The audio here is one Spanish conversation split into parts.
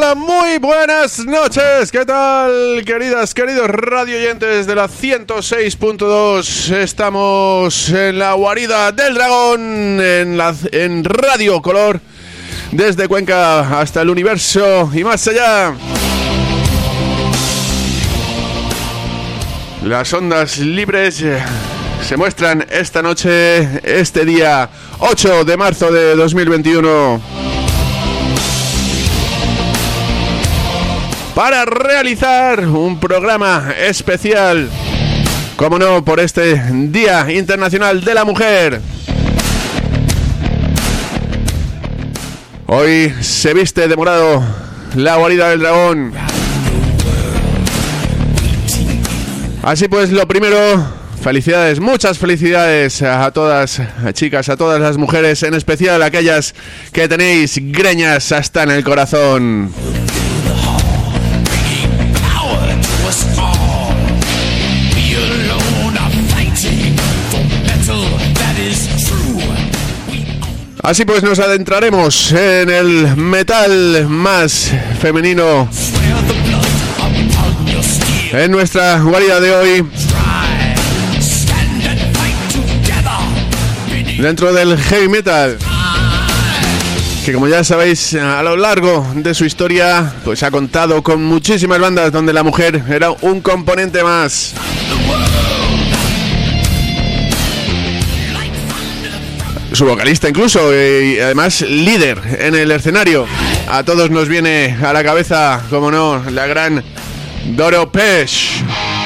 Hola, muy buenas noches. ¿Qué tal, queridos radio oyentes de la 106.2? Estamos en la guarida del dragón, en Radio Color, desde Cuenca hasta el universo y más allá. Las ondas libres se muestran esta noche, este día 8 de marzo de 2021, para realizar un programa especial, como no, por este Día Internacional de la Mujer. Hoy se viste de morado la guarida del dragón. Así pues, lo primero, felicidades, muchas felicidades a todas las chicas, a todas las mujeres, en especial a aquellas que tenéis greñas hasta en el corazón. Así pues, nos adentraremos en el metal más femenino en nuestra guarida de hoy, dentro del heavy metal, que, como ya sabéis, a lo largo de su historia pues ha contado con muchísimas bandas donde la mujer era un componente más. Su vocalista incluso, y además líder en el escenario. A todos nos viene a la cabeza, como no, la gran Doro Pesch.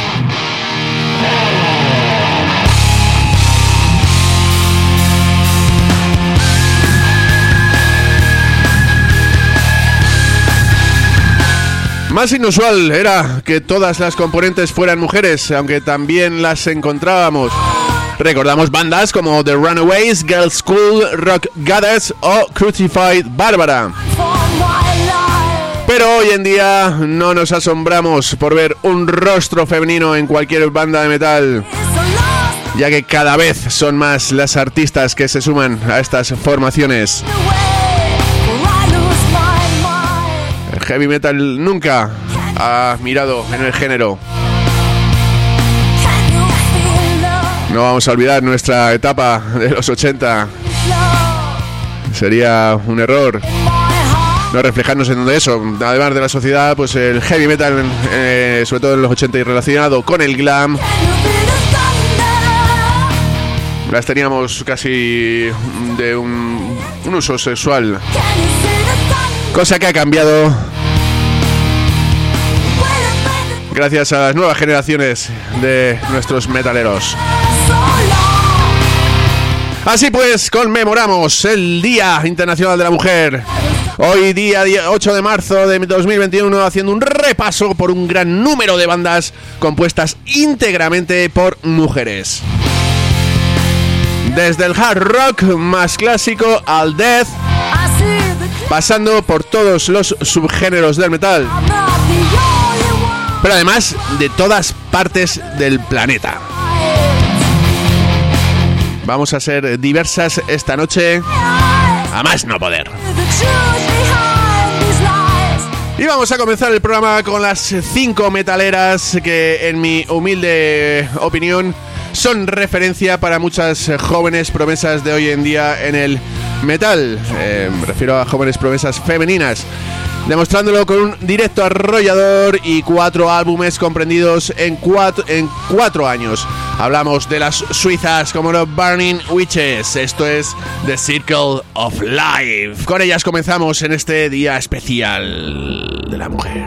Más inusual era que todas las componentes fueran mujeres, aunque también las encontrábamos. Recordamos bandas como The Runaways, Girls' School, Rock Goddess o Crucified Barbara. Pero hoy en día no nos asombramos por ver un rostro femenino en cualquier banda de metal, ya que cada vez son más las artistas que se suman a estas formaciones. El heavy metal nunca ha mirado en el género. No vamos a olvidar nuestra etapa de los 80. Sería un error no reflejarnos en eso. Además de la sociedad, pues el heavy metal, sobre todo en los 80 y relacionado con el glam, las teníamos casi de un uso sexual, cosa que ha cambiado gracias a las nuevas generaciones de nuestros metaleros. Así pues, conmemoramos el Día Internacional de la Mujer. Hoy, día 8 de marzo de 2021, haciendo un repaso por un gran número de bandas compuestas íntegramente por mujeres. Desde el hard rock más clásico al death, pasando por todos los subgéneros del metal, pero además de todas partes del planeta. Vamos a ser diversas esta noche, a más no poder. Y vamos a comenzar el programa con las 5 metaleras que, en mi humilde opinión, son referencia para muchas jóvenes promesas de hoy en día en el metal. Me refiero a jóvenes promesas femeninas, demostrándolo con un directo arrollador y 4 álbumes comprendidos en 4 años. Hablamos de las suizas, como los Burning Witches. Esto es The Circle of Life. Con ellas comenzamos en este día especial de la mujer.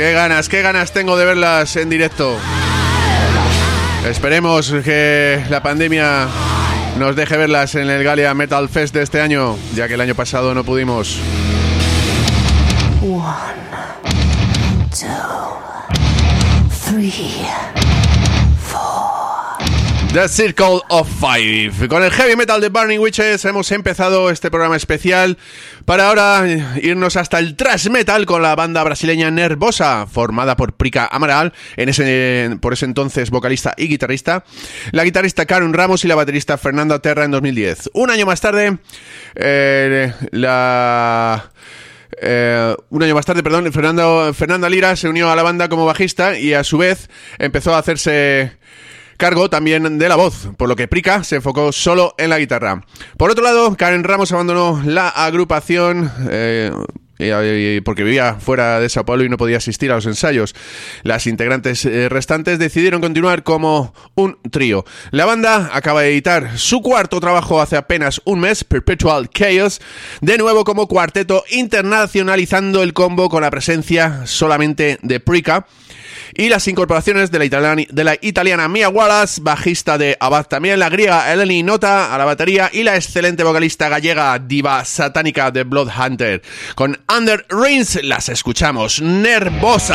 Qué ganas tengo de verlas en directo. Esperemos que la pandemia nos deje verlas en el Galia Metal Fest de este año, ya que el año pasado no pudimos. 1, 2, 3, 4. The Circle of Five. Con el heavy metal de Burning Witches hemos empezado este programa especial para ahora irnos hasta el thrash metal con la banda brasileña Nervosa, formada por Prica Amaral, por ese entonces vocalista y guitarrista, la guitarrista Karen Ramos y la baterista Fernanda Terra en 2010. Un año más tarde, Fernanda Lira se unió a la banda como bajista y a su vez empezó a hacerse cargo también de la voz, por lo que Prica se enfocó solo en la guitarra. Por otro lado, Karen Ramos abandonó la agrupación porque vivía fuera de Sao Paulo y no podía asistir a los ensayos. Las integrantes restantes decidieron continuar como un trío. La banda acaba de editar su cuarto trabajo hace apenas un mes, Perpetual Chaos, de nuevo como cuarteto, internacionalizando el combo con la presencia solamente de Prica y las incorporaciones de la italiana Mia Wallace, bajista de Abad también, la griega Eleni Nota a la batería y la excelente vocalista gallega diva satánica de Bloodhunter. Con Under Rings las escuchamos. Nervosa.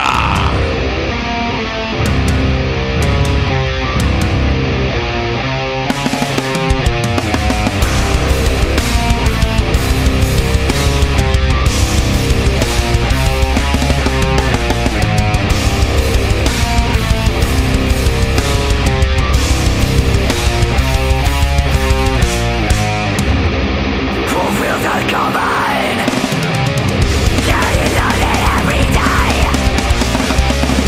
Combine, carrying on it every day.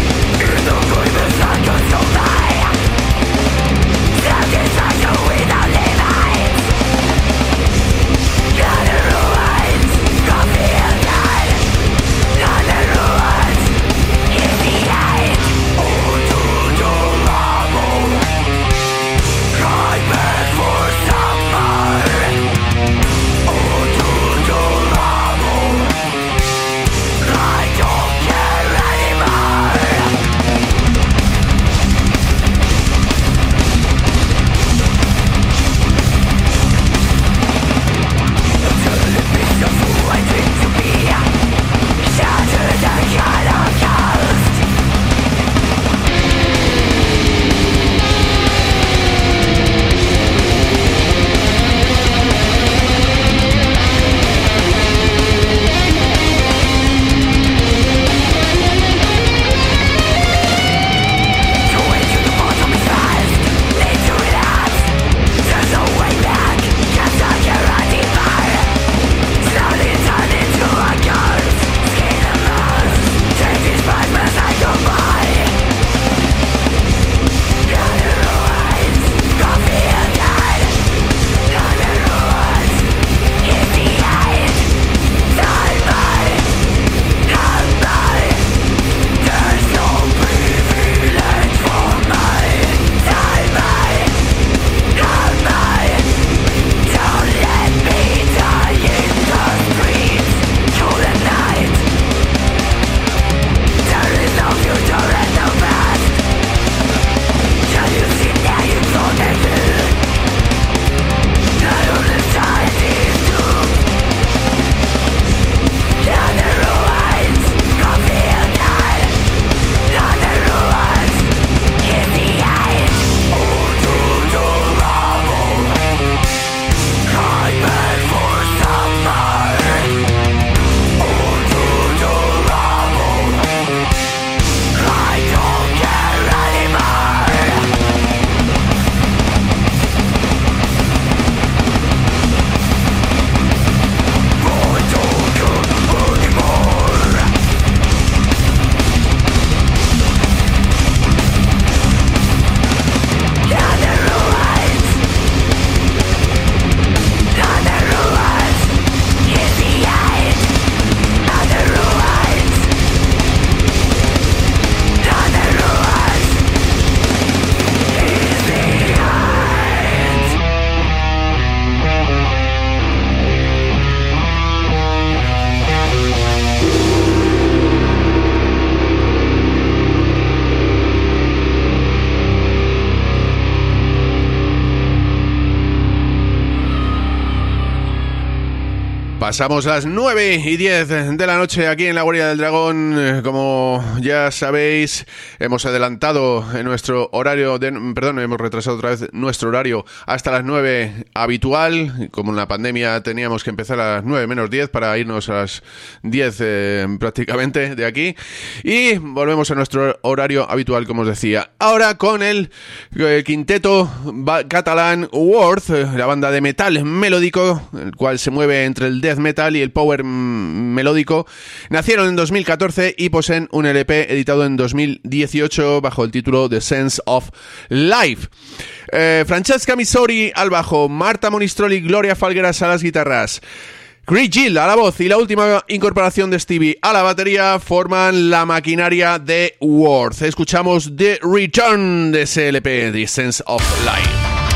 Pasamos las 9:10 de la noche aquí en la Guarida del Dragón. Como ya sabéis, hemos adelantado en nuestro horario, hemos retrasado otra vez nuestro horario hasta las 9 habitual. Como en la pandemia teníamos que empezar a las 9 menos 10 para irnos a las 10 prácticamente de aquí. Y volvemos a nuestro horario habitual, como os decía. Ahora con el quinteto catalán Worth, la banda de metal melódico, el cual se mueve entre el death metal y el power melódico. Nacieron en 2014 y poseen un LP editado en 2018 bajo el título The Sense of Life. Francesca Misori al bajo, Marta Monistroli, Gloria Falgueras a las guitarras, Chris Gill a la voz y la última incorporación de Stevie a la batería forman la maquinaria de Worth. Escuchamos The Return de ese LP, The Sense of Life.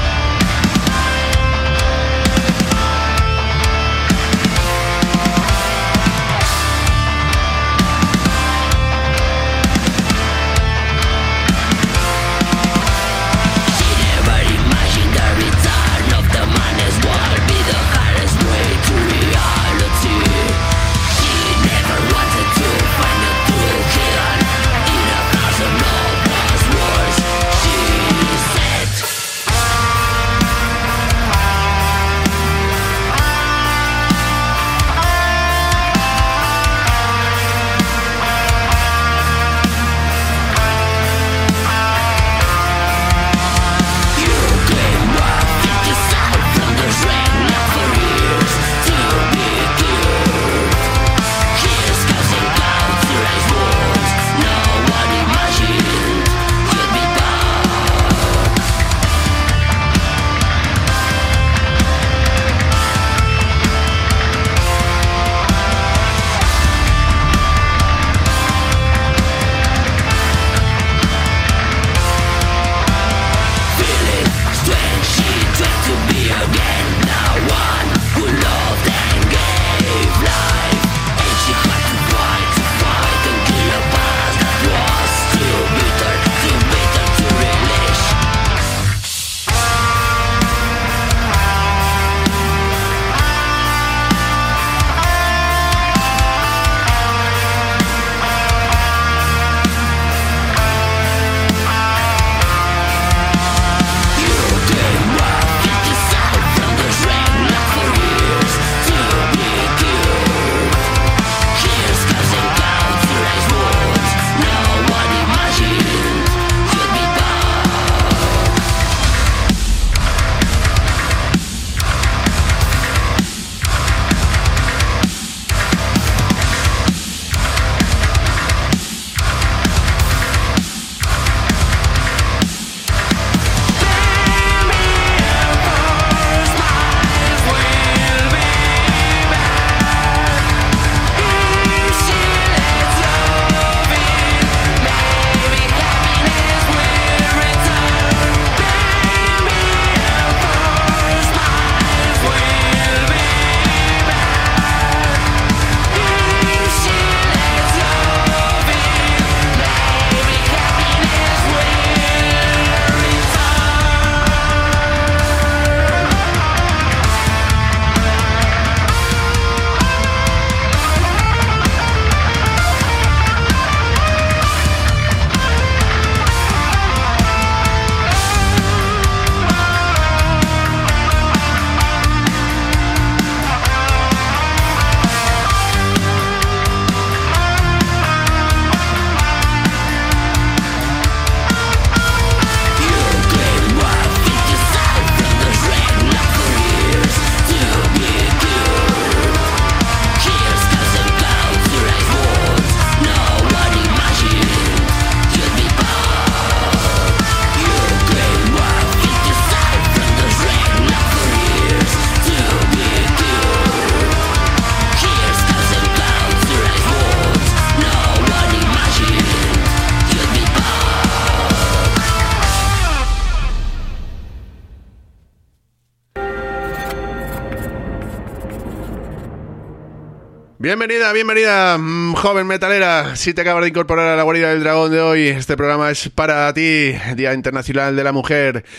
Bienvenida, joven metalera. Si te acabas de incorporar a la Guarida del Dragón de hoy, este programa es para ti, Día Internacional de la Mujer.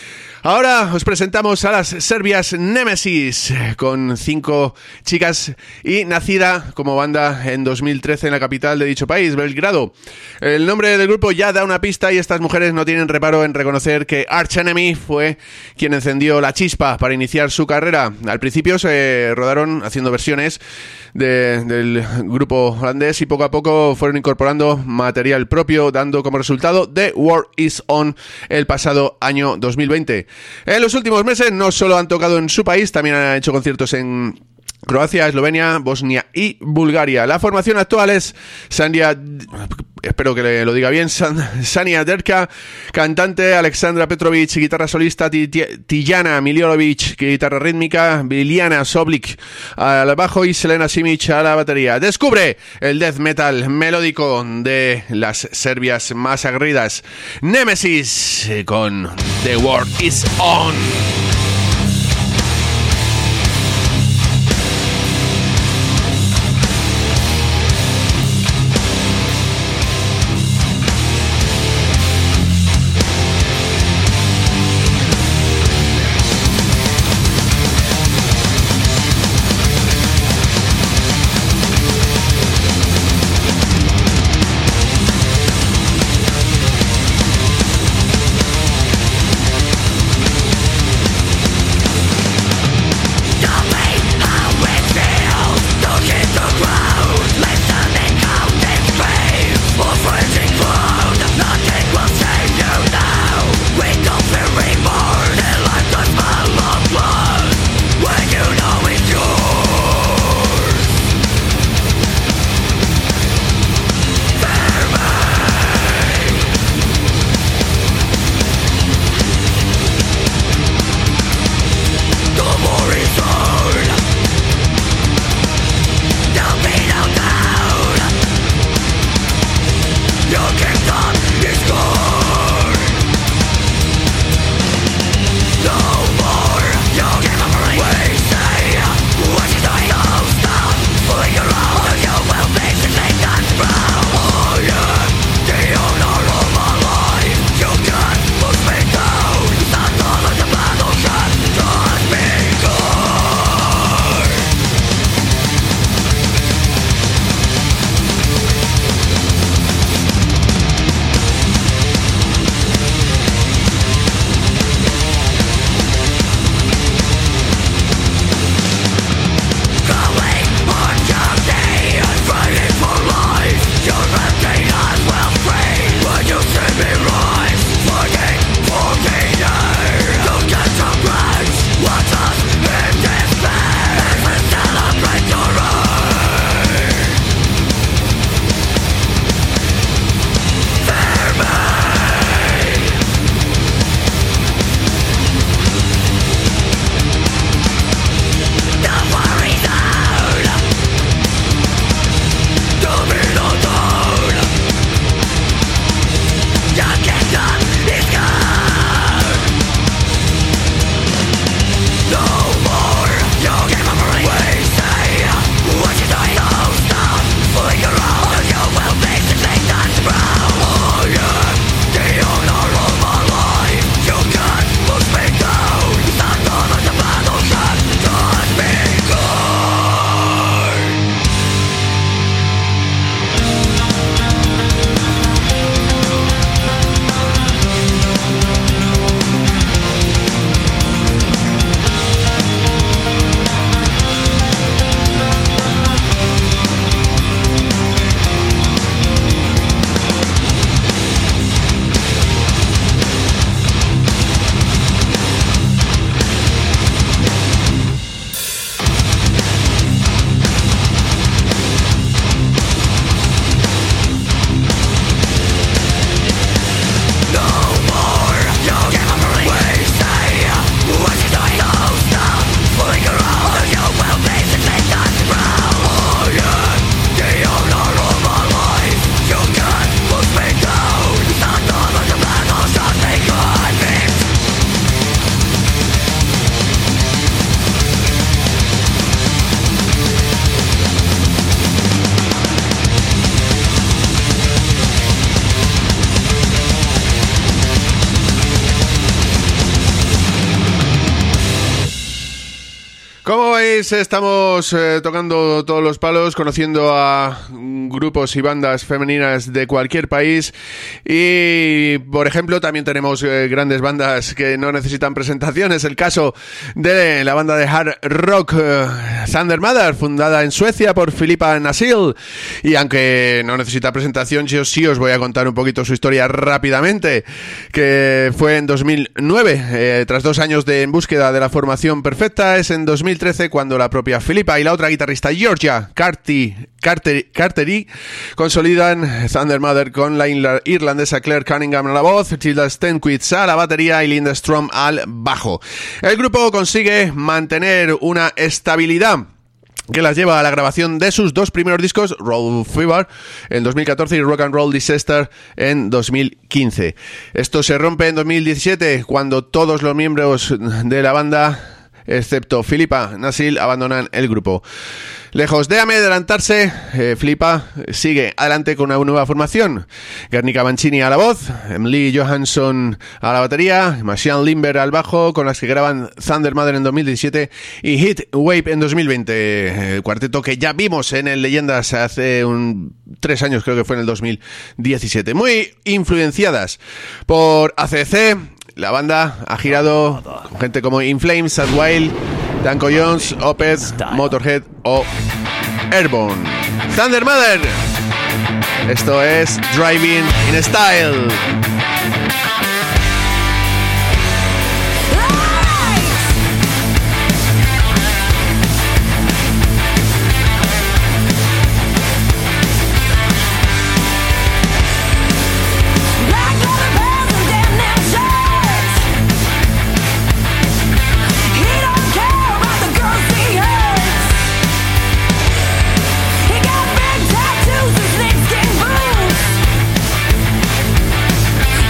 Ahora os presentamos a las serbias Nemesis, con 5 chicas y nacida como banda en 2013 en la capital de dicho país, Belgrado. El nombre del grupo ya da una pista y estas mujeres no tienen reparo en reconocer que Arch Enemy fue quien encendió la chispa para iniciar su carrera. Al principio se rodaron haciendo versiones del grupo holandés y poco a poco fueron incorporando material propio, dando como resultado The War Is On el pasado año 2020. En los últimos meses no solo han tocado en su país, también han hecho conciertos en Croacia, Eslovenia, Bosnia y Bulgaria. La formación actual es Sanja, espero que lo diga bien, Sanja Derka, cantante, Aleksandra Petrovic, guitarra solista, Tijana Miliorovic, guitarra rítmica, Biljana Soblik al bajo y Selena Simic a la batería. Descubre el death metal melódico de las serbias más aguerridas, Nemesis, con The War Is On. Como veis, estamos tocando todos los palos, conociendo a grupos y bandas femeninas de cualquier país y, por ejemplo, también tenemos grandes bandas que no necesitan presentaciones. El caso de la banda de hard rock Thunder Mother, fundada en Suecia por Filippa Nasil, y aunque no necesita presentación, yo sí os voy a contar un poquito su historia rápidamente, que fue en 2009, tras 2 años en búsqueda de la formación perfecta. Es en 2013 cuando la propia Filippa y la otra guitarrista Georgia Carteri consolidan Thunder Mother con la irlandesa Claire Cunningham a la voz, Tilda Stenquist a la batería y Linda Strom al bajo. El grupo consigue mantener una estabilidad que las lleva a la grabación de sus 2 primeros discos, Roll Fever en 2014 y Rock and Roll Disaster en 2015. Esto se rompe en 2017 cuando todos los miembros de la banda, excepto Filippa Nasil, abandonan el grupo. Lejos de adelantarse, Filippa sigue adelante con una nueva formación. Guernica Mancini a la voz, Emily Johansson a la batería, Marcian Limber al bajo, con las que graban Thunder Mother en 2017 y Heat Wave en 2020. Cuarteto que ya vimos en el Leyendas hace 3 años, creo que fue en el 2017. Muy influenciadas por ACDC. La banda ha girado con gente como In Flames, Sad Wild, Danko Jones, Opeth, Motorhead o Airborne. Thunder Mother. Esto es Driving in Style. He got big tattoos and snakeskin boots.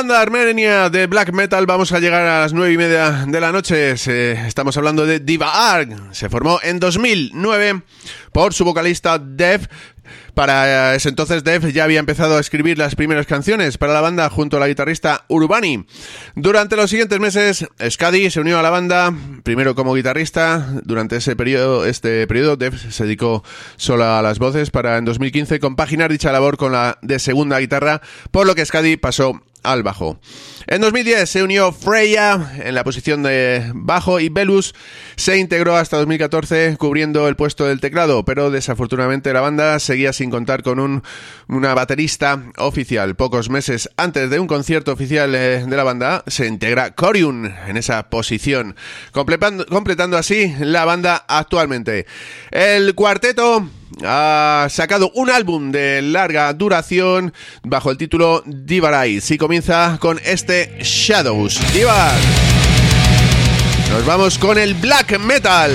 banda armenia de black metal vamos a llegar a las 9:30 de la noche. Estamos hablando de Diva Arg. Se formó en 2009 por su vocalista Dev. Para ese entonces Dev ya había empezado a escribir las primeras canciones para la banda junto a la guitarrista Urbani. Durante los siguientes meses, Skadi se unió a la banda, primero como guitarrista. Durante este periodo Dev se dedicó solo a las voces para en 2015 compaginar dicha labor con la de segunda guitarra, por lo que Skadi pasó al bajo. En 2010 se unió Freya en la posición de bajo y Velus se integró hasta 2014 cubriendo el puesto del teclado, pero desafortunadamente la banda seguía sin contar con una baterista oficial. Pocos meses antes de un concierto oficial de la banda se integra Corium en esa posición, completando así la banda actualmente. El cuarteto ha sacado un álbum de larga duración bajo el título Diva Rise y comienza con este Shadows. Diva. Nos vamos con el black metal.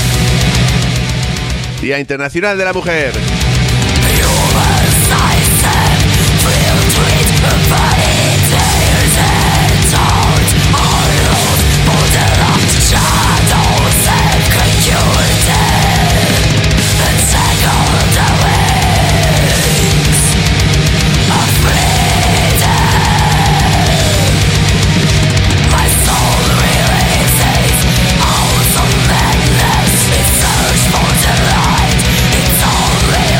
Día Internacional de la Mujer. It's only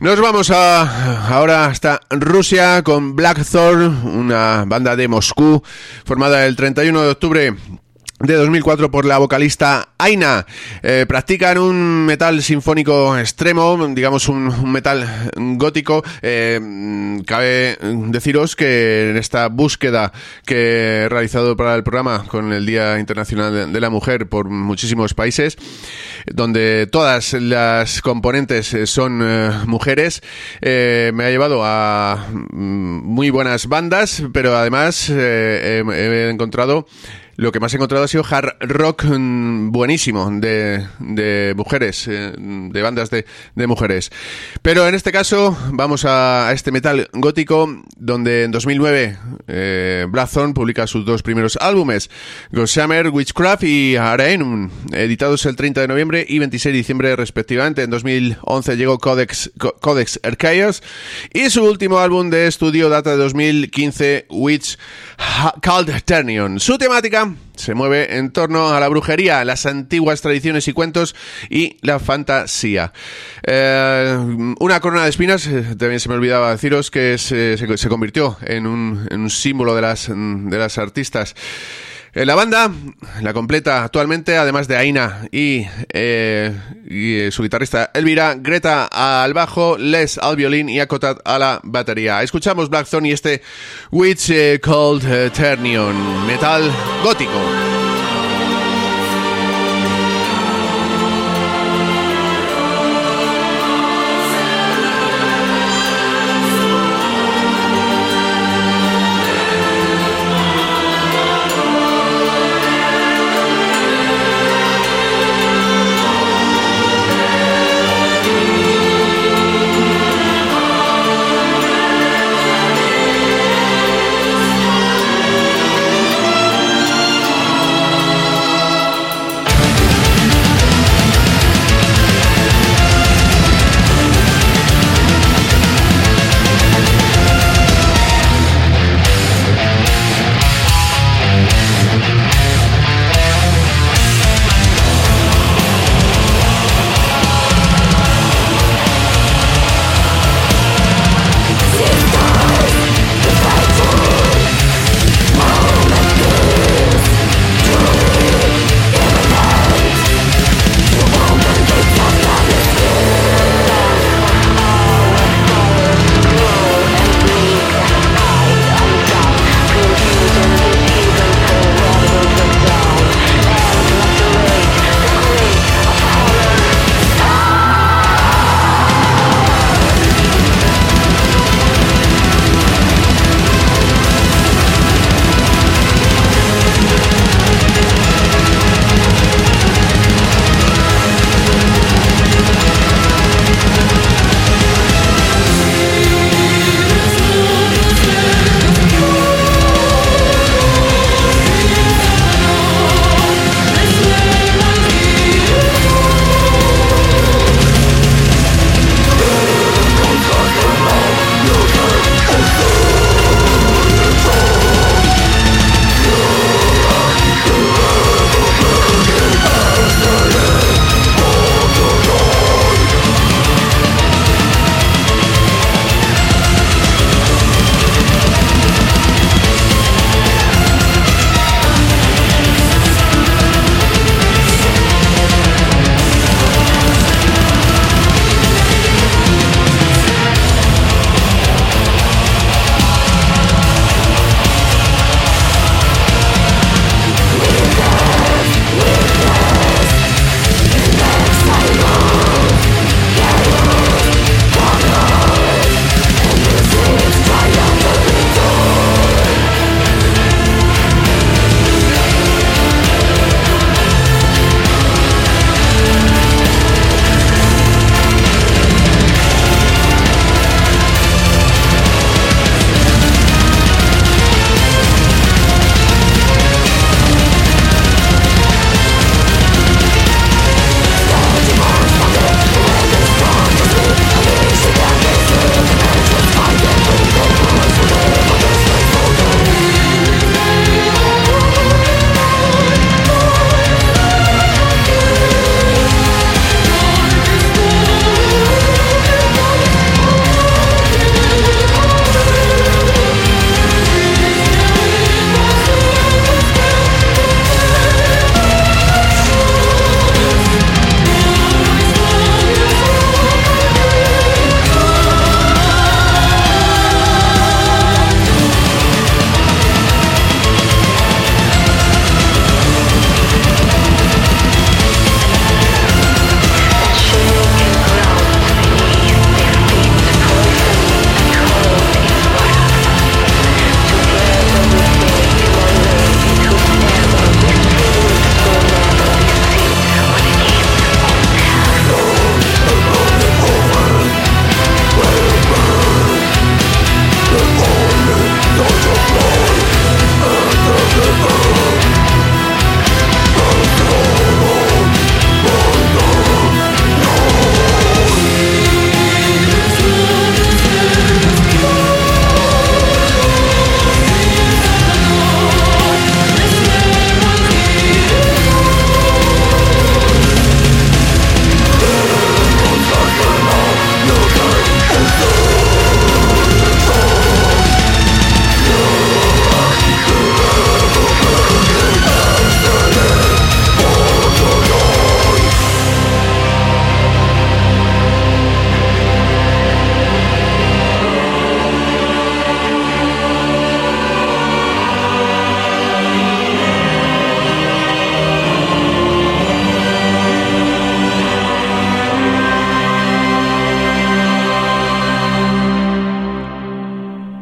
Nos vamos ahora hasta Rusia con Blackthorn, una banda de Moscú formada el 31 de octubre de 2004 por la vocalista Aina. Practican un metal sinfónico extremo, digamos un metal gótico. Cabe deciros que en esta búsqueda que he realizado para el programa con el Día Internacional de la Mujer por muchísimos países, donde todas las componentes son mujeres, me ha llevado a muy buenas bandas, pero además he encontrado... Lo que más he encontrado ha sido hard rock buenísimo de mujeres, de bandas de mujeres. Pero en este caso vamos a este metal gótico, donde en 2009 Blackthorn publica sus dos primeros álbumes, Gossamer Witchcraft y Araenum, editados el 30 de noviembre y 26 de diciembre respectivamente. En 2011 llegó Codex Archaios y su último álbum de estudio data de 2015, Witch Called Ternion. Su temática se mueve en torno a la brujería, las antiguas tradiciones y cuentos y la fantasía. Una corona de espinas, también se me olvidaba deciros que se convirtió en un símbolo de las artistas. La banda la completa actualmente, además de Aina y su guitarrista Elvira, Greta al bajo, Les al violín y Akotat a la batería. Escuchamos Blackthorn y este Witch Called Ternion, metal gótico.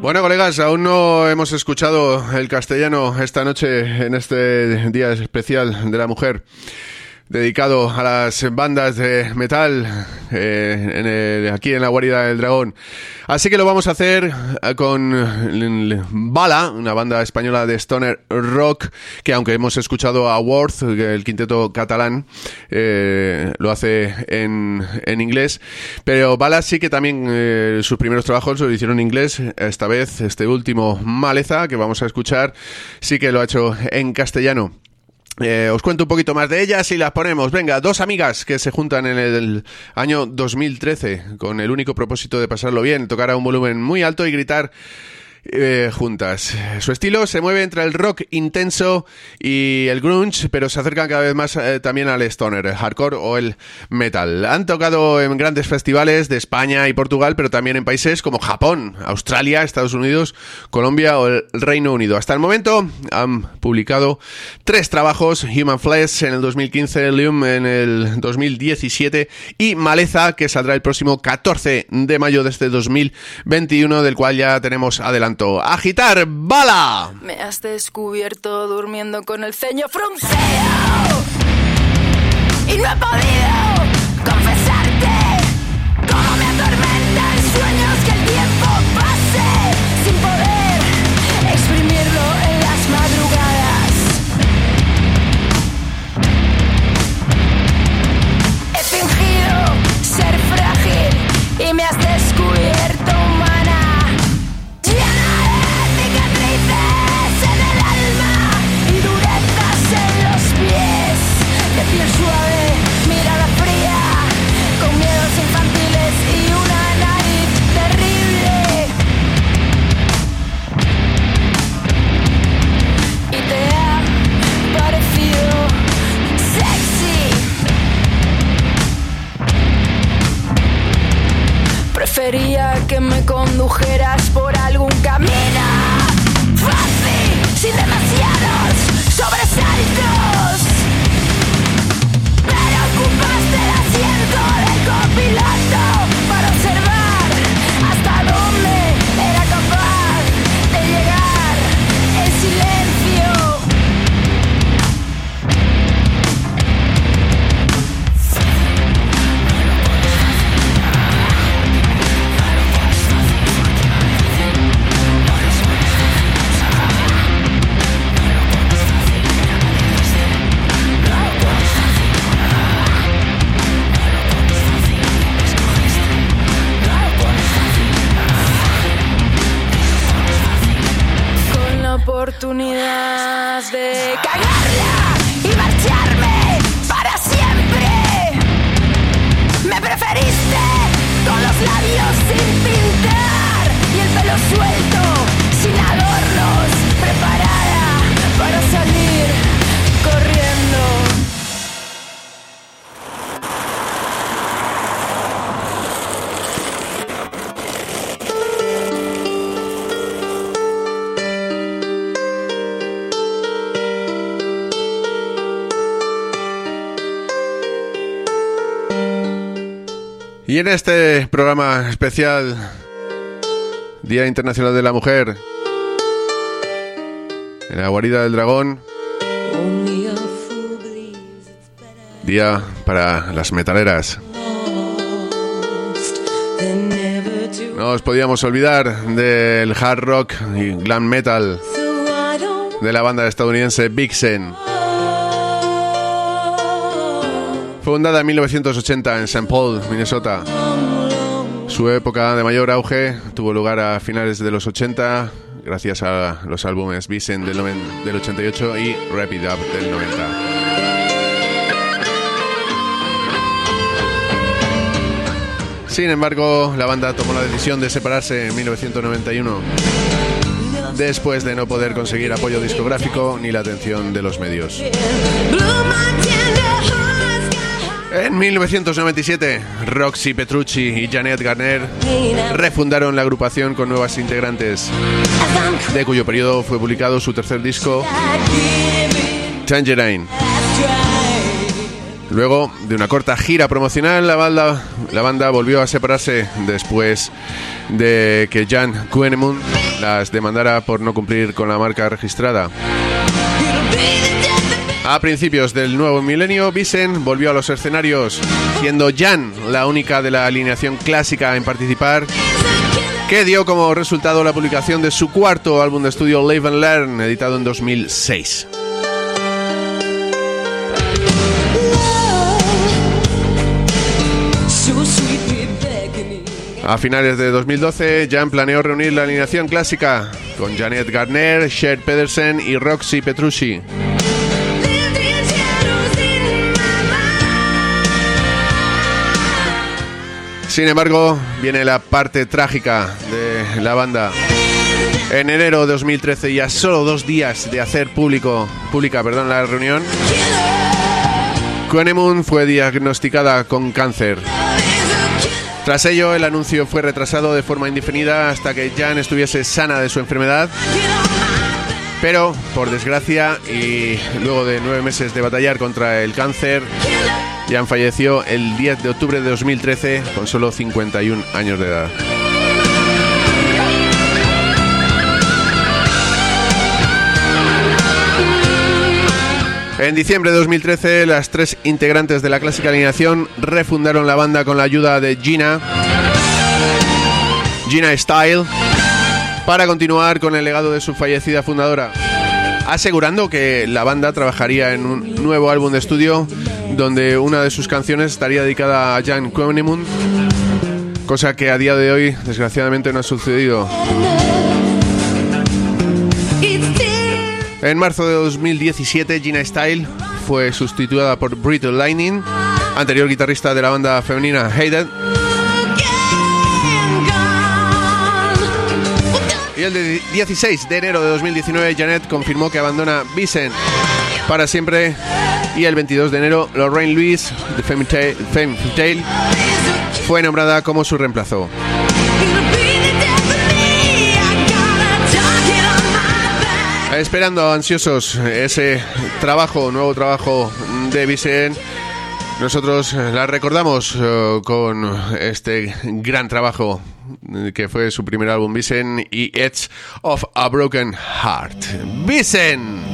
Bueno, colegas, aún no hemos escuchado el castellano esta noche en este Día Especial de la Mujer, dedicado a las bandas de metal aquí en la Guarida del Dragón. Así que lo vamos a hacer con Bala, una banda española de stoner rock, que aunque hemos escuchado a Worth, el quinteto catalán, lo hace en inglés, pero Bala sí que también sus primeros trabajos lo hicieron en inglés. Esta vez, este último, Maleza, que vamos a escuchar, sí que lo ha hecho en castellano. Os cuento un poquito más de ellas y las ponemos. Venga, dos amigas que se juntan en el año 2013 con el único propósito de pasarlo bien, tocar a un volumen muy alto y gritar juntas. Su estilo se mueve entre el rock intenso y el grunge, pero se acercan cada vez más también al stoner, el hardcore o el metal. Han tocado en grandes festivales de España y Portugal, pero también en países como Japón, Australia, Estados Unidos, Colombia o el Reino Unido. Hasta el momento han publicado 3 trabajos: Human Flesh en el 2015, Lium en el 2017 y Maleza, que saldrá el próximo 14 de mayo de este 2021, del cual ya tenemos adelante. ¡Agitar, Bala! Me has descubierto durmiendo con el ceño fruncido y no he podido confesarte cómo me atormentan sueños que el tiempo pase sin poder exprimirlo en las madrugadas. He fingido ser frágil y me has descubierto humana. De piel suave, mirada fría, con miedos infantiles y una nariz terrible. Y te ha parecido sexy. Prefería que me condujeras por algún camino fácil, sin demasiados sobresaltos. Ocupaste el asiento del copiloto para observar hasta dónde era capaz de llegar en silencio. Oportunidad de cagarla y marcharme para siempre. Me preferiste con los labios sin pintar y el pelo suelto, sin adornos, preparada para salir corriendo. Y en este programa especial, Día Internacional de la Mujer, en la Guarida del Dragón, día para las metaleras. No os podíamos olvidar del hard rock y glam metal de la banda estadounidense Vixen. Fundada en 1980 en St. Paul, Minnesota. Su época de mayor auge tuvo lugar a finales de los 80, gracias a los álbumes Vixen del 88 y Rapid Up del 90. Sin embargo, la banda tomó la decisión de separarse en 1991, después de no poder conseguir apoyo discográfico ni la atención de los medios. En 1997, Roxy Petrucci y Janet Garner refundaron la agrupación con nuevas integrantes, de cuyo periodo fue publicado su tercer disco, Tangerine. Luego de una corta gira promocional, la banda volvió a separarse después de que Jan Koenemun, las demandara por no cumplir con la marca registrada. A principios del nuevo milenio, Vincent volvió a los escenarios, siendo Jan la única de la alineación clásica en participar, que dio como resultado la publicación de su cuarto álbum de estudio Live and Learn, editado en 2006. A finales de 2012, Jan planeó reunir la alineación clásica con Janet Gardner, Cher Pedersen y Roxy Petrucci. Sin embargo, viene la parte trágica de la banda. En enero de 2013, y a solo 2 días de hacer pública la reunión, Honeymoon fue diagnosticada con cáncer. Tras ello, el anuncio fue retrasado de forma indefinida hasta que Jan estuviese sana de su enfermedad. Pero, por desgracia, y luego de 9 meses de batallar contra el cáncer, Jan falleció el 10 de octubre de 2013 con solo 51 años de edad. En diciembre de 2013, las 3 integrantes de la clásica alineación refundaron la banda con la ayuda de Gina Style, para continuar con el legado de su fallecida fundadora, asegurando que la banda trabajaría en un nuevo álbum de estudio donde una de sus canciones estaría dedicada a Jan Honeymoon, cosa que a día de hoy desgraciadamente no ha sucedido. En marzo de 2017, Gina Style fue sustituida por Brittle Lightning, anterior guitarrista de la banda femenina Hated. Y el 16 de enero de 2019, Janet confirmó que abandona Vincent para siempre. Y el 22 de enero, Lorraine Lewis, de Femme Fatale, fue nombrada como su reemplazo. Esperando ansiosos ese nuevo trabajo de Vincent, nosotros la recordamos con este gran trabajo que fue su primer álbum, Vincent y Edge of a Broken Heart. Vincent.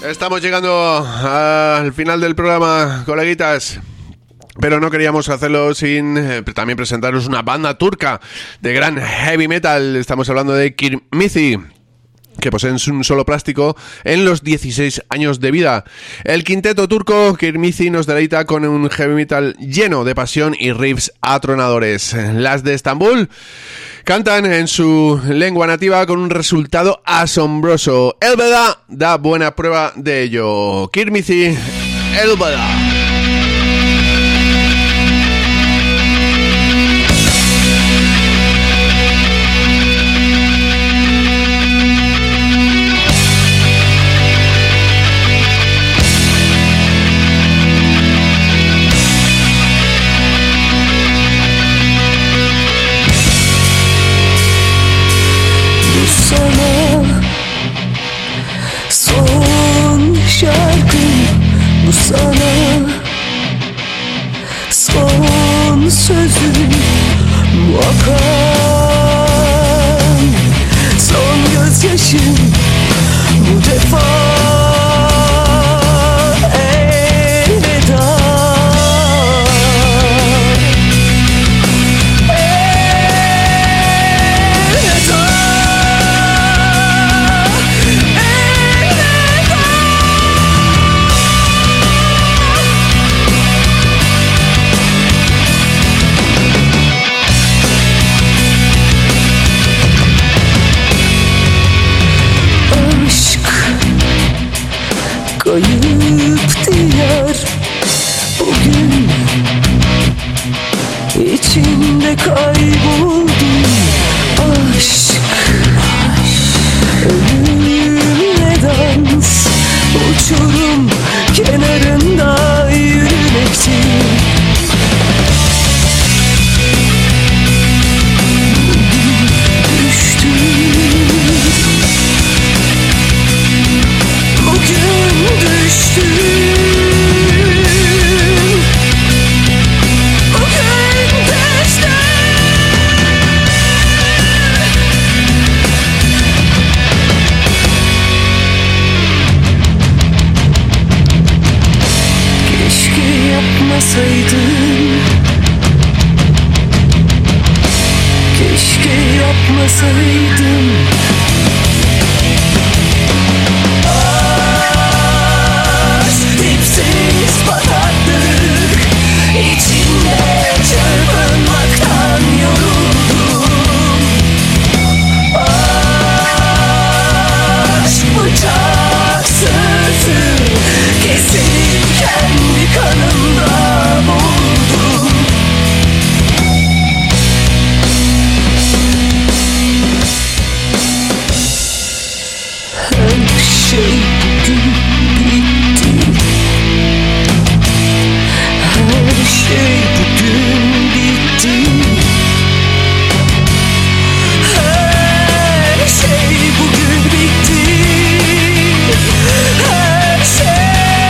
Estamos llegando al final del programa, coleguitas. Pero no queríamos hacerlo sin también presentaros una banda turca de gran heavy metal. Estamos hablando de Kirmizi, que poseen un solo plástico en los 16 años de vida. El quinteto turco Kirmizi nos deleita con un heavy metal lleno de pasión y riffs atronadores. Las de Estambul cantan en su lengua nativa con un resultado asombroso. Elveda da buena prueba de ello. Kirmizi, Elveda. Sana son şarkım, bu sana son sözüm, bu akan son gözyaşım, bu defa elveda. Kayıp diyar bugün, içinde kayboldum. Aşk ölümle dans, uçurum kenarında yürümektir. Keşke yapmasaydım. Aşk dipsiz bataklık, içinde çırpınmaktan yoruldum. Aşk bıçak sırtı kesilip kendi kanımda buldum. Her şey bugün bitti. Her şey bugün bitti. Her şey bugün bitti. Her şey.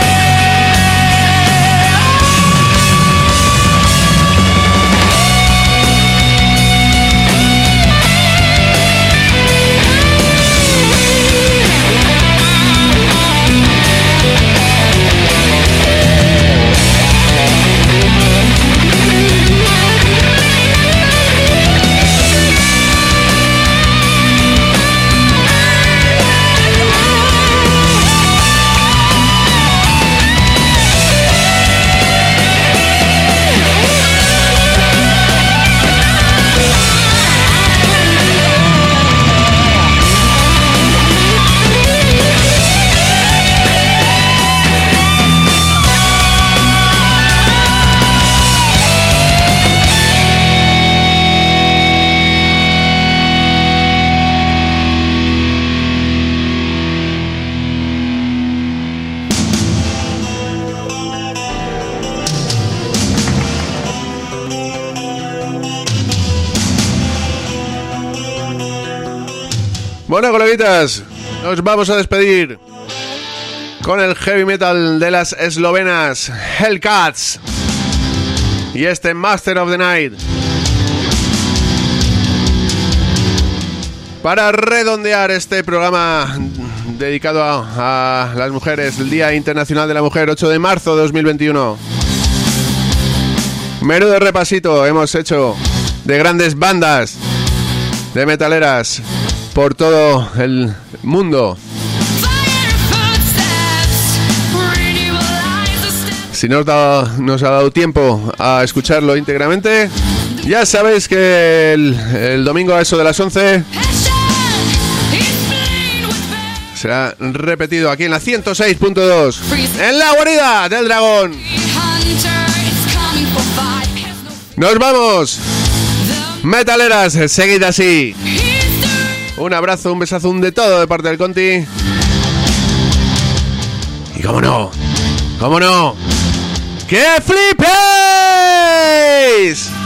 Bueno, coleguitas, nos vamos a despedir con el heavy metal de las eslovenas Hellcats y este Master of the Night. para redondear este programa dedicado a las mujeres, el Día Internacional de la Mujer, 8 de marzo de 2021. Menudo repasito hemos hecho de grandes bandas de metaleras por todo el mundo. Si nos ha dado tiempo a escucharlo íntegramente, ya sabéis que el domingo a eso de las 11 será repetido aquí en la 106.2, en la guarida del dragón. Nos vamos, metaleras, seguid así. Un abrazo, un besazo, un de todo de parte del Conti. Y cómo no, ¡que flipéis!